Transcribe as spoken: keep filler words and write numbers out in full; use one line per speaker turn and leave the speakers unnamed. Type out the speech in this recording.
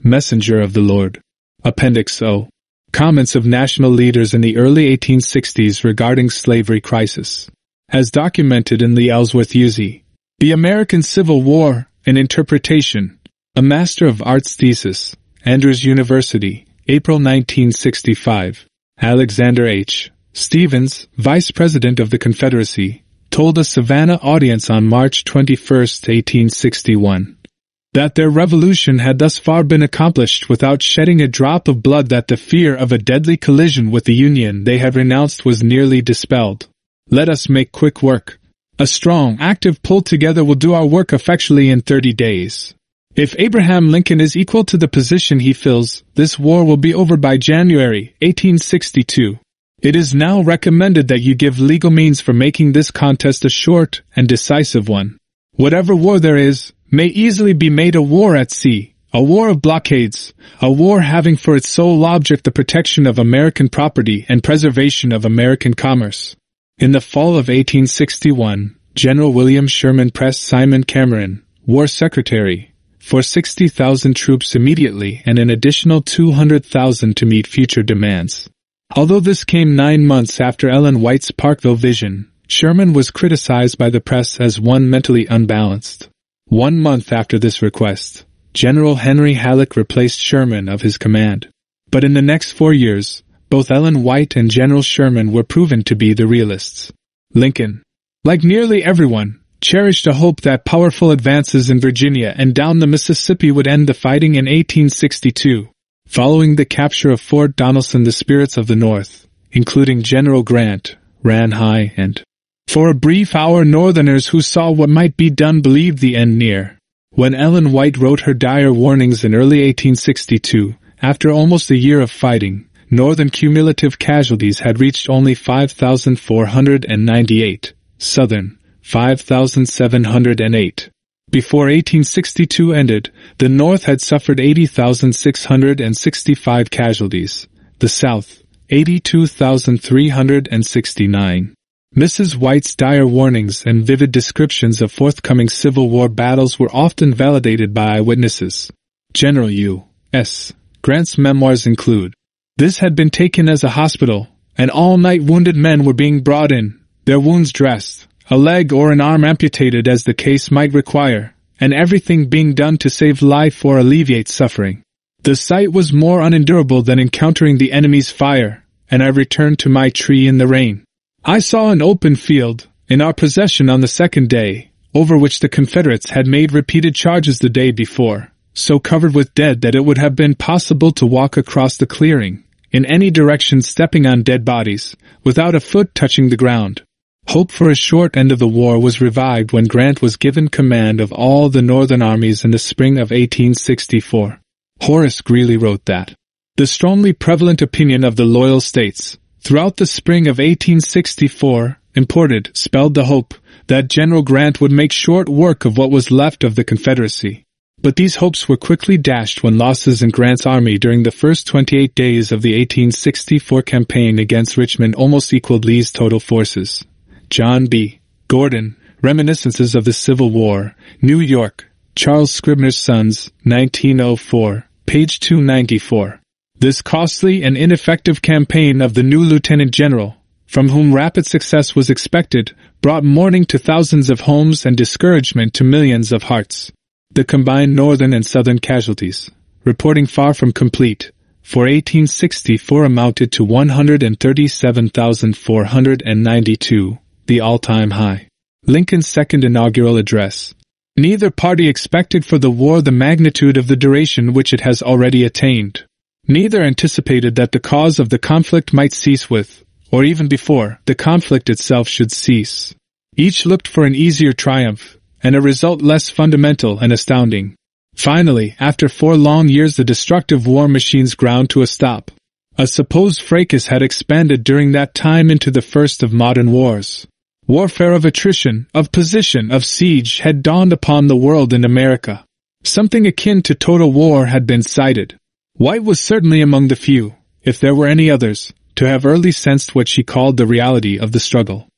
Messenger of the Lord. Appendix O. Comments of national leaders in the early eighteen sixties regarding slavery crisis. As documented in the Ellsworth U Z. The American Civil War, an Interpretation. A Master of Arts thesis. Andrews University, April nineteen sixty-five. Alexander H. Stevens, Vice President of the Confederacy, told a Savannah audience on March twenty-first, eighteen sixty-one, that their revolution had thus far been accomplished without shedding a drop of blood, that the fear of a deadly collision with the Union they had renounced was nearly dispelled. Let us make quick work. A strong, active pull together will do our work effectually in thirty days. If Abraham Lincoln is equal to the position he fills, this war will be over by January, eighteen sixty-two. It is now recommended that you give legal means for making this contest a short and decisive one. Whatever war there is, may easily be made a war at sea, a war of blockades, a war having for its sole object the protection of American property and preservation of American commerce. In the fall of eighteen sixty-one, General William Sherman pressed Simon Cameron, War Secretary, for sixty thousand troops immediately and an additional two hundred thousand to meet future demands. Although this came nine months after Ellen White's Parkville vision, Sherman was criticized by the press as one mentally unbalanced. One month after this request, General Henry Halleck replaced Sherman of his command. But in the next four years, both Ellen White and General Sherman were proven to be the realists. Lincoln, like nearly everyone, cherished a hope that powerful advances in Virginia and down the Mississippi would end the fighting in eighteen sixty-two. Following the capture of Fort Donelson, the spirits of the North, including General Grant, ran high, and for a brief hour Northerners who saw what might be done believed the end near. When Ellen White wrote her dire warnings in early eighteen sixty-two, after almost a year of fighting, Northern cumulative casualties had reached only five thousand four hundred ninety-eight, Southern, five thousand seven hundred eight. Before eighteen sixty-two ended, the North had suffered eighty thousand six hundred sixty-five casualties, the South, eighty-two thousand three hundred sixty-nine. Missus White's dire warnings and vivid descriptions of forthcoming Civil War battles were often validated by eyewitnesses. General U S Grant's memoirs include, "This had been taken as a hospital, and all night wounded men were being brought in, their wounds dressed, a leg or an arm amputated as the case might require, and everything being done to save life or alleviate suffering. The sight was more unendurable than encountering the enemy's fire, and I returned to my tree in the rain. I saw an open field, in our possession on the second day, over which the Confederates had made repeated charges the day before, so covered with dead that it would have been possible to walk across the clearing, in any direction stepping on dead bodies, without a foot touching the ground. Hope for a short end of the war was revived when Grant was given command of all the Northern armies in the spring of eighteen sixty-four. Horace Greeley wrote that the strongly prevalent opinion of the loyal states, throughout the spring of eighteen sixty-four, imported, spelled the hope, that General Grant would make short work of what was left of the Confederacy. But these hopes were quickly dashed when losses in Grant's army during the first twenty-eight days of the eighteen sixty-four campaign against Richmond almost equaled Lee's total forces. John B. Gordon, Reminiscences of the Civil War, New York, Charles Scribner's Sons, nineteen oh four, page two ninety-four. This costly and ineffective campaign of the new lieutenant general, from whom rapid success was expected, brought mourning to thousands of homes and discouragement to millions of hearts. The combined Northern and Southern casualties, reporting far from complete, for eighteen sixty-four amounted to one hundred thirty-seven thousand four hundred ninety-two. The all-time high. Lincoln's second inaugural address. Neither party expected for the war the magnitude of the duration which it has already attained. Neither anticipated that the cause of the conflict might cease with, or even before, the conflict itself should cease. Each looked for an easier triumph, and a result less fundamental and astounding. Finally, after four long years, the destructive war machines ground to a stop. A supposed fracas had expanded during that time into the first of modern wars. Warfare of attrition, of position, of siege had dawned upon the world in America. Something akin to total war had been sighted. White was certainly among the few, if there were any others, to have early sensed what she called the reality of the struggle.